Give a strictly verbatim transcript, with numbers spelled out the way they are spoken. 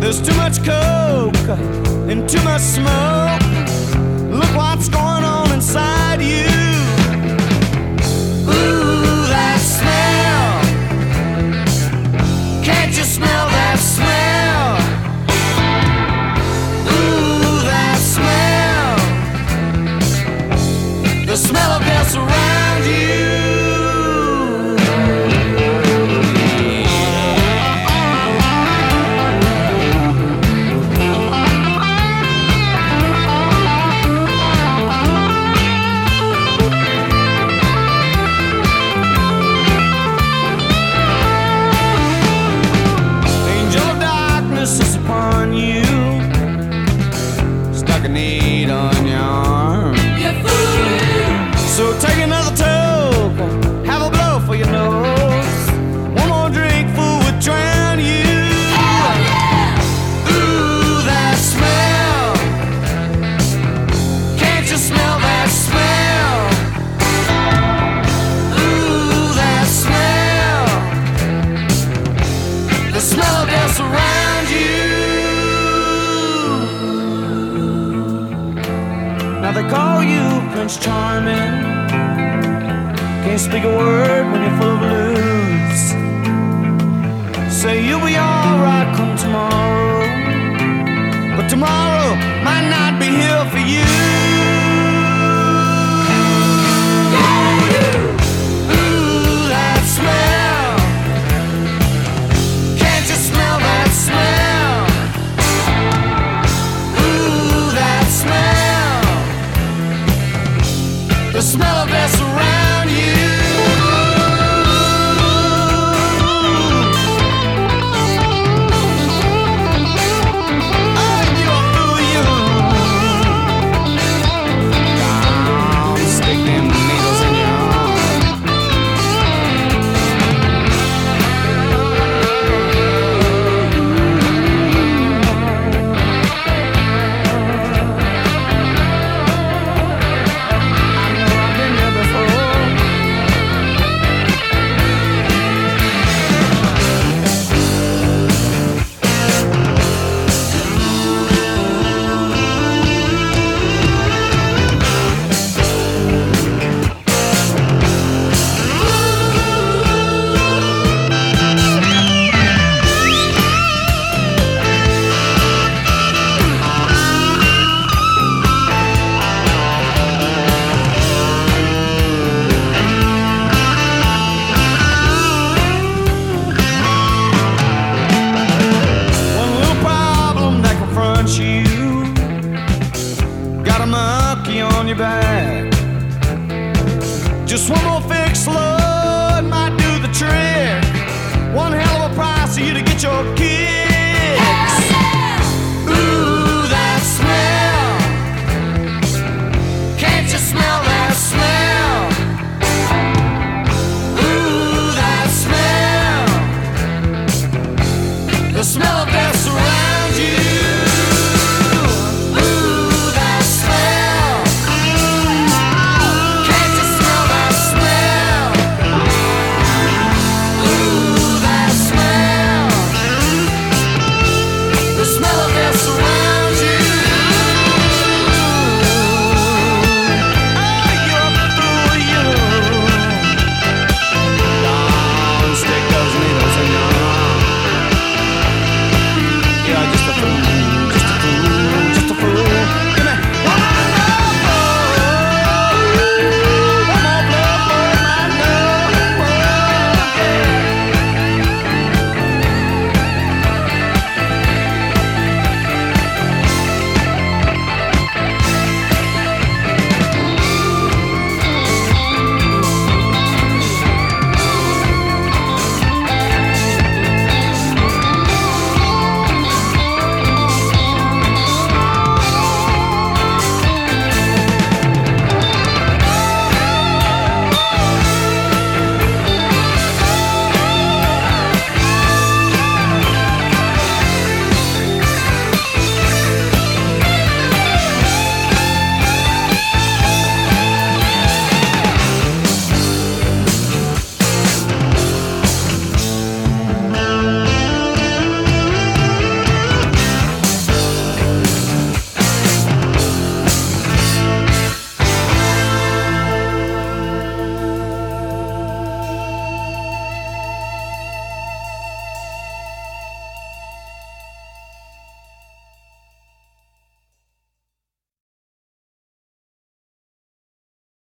There's too much coke and too much smoke. Look what's going on inside you. Ooh, that smell. Can't you smell that smell? Ooh, that smell. The smell of death around you. Is upon you, stuck a need on your arm. You fool! So take another toke, have a blow for your nose. One more drink, fool, would drown you. Hell yeah! Ooh, that smell. Can't you smell that smell? Ooh, that smell. The smell of death around. Now they call you Prince Charming. Can't speak a word when you're full of blues. Say you'll be alright come tomorrow, but tomorrow might not be here for you. Ooh, that smell. Can't you smell that smell? Ooh, that smell. The smell of death around you. Oh, you a fool, you. Come, stick them needles in your arm. Got a monkey on your back. Just one more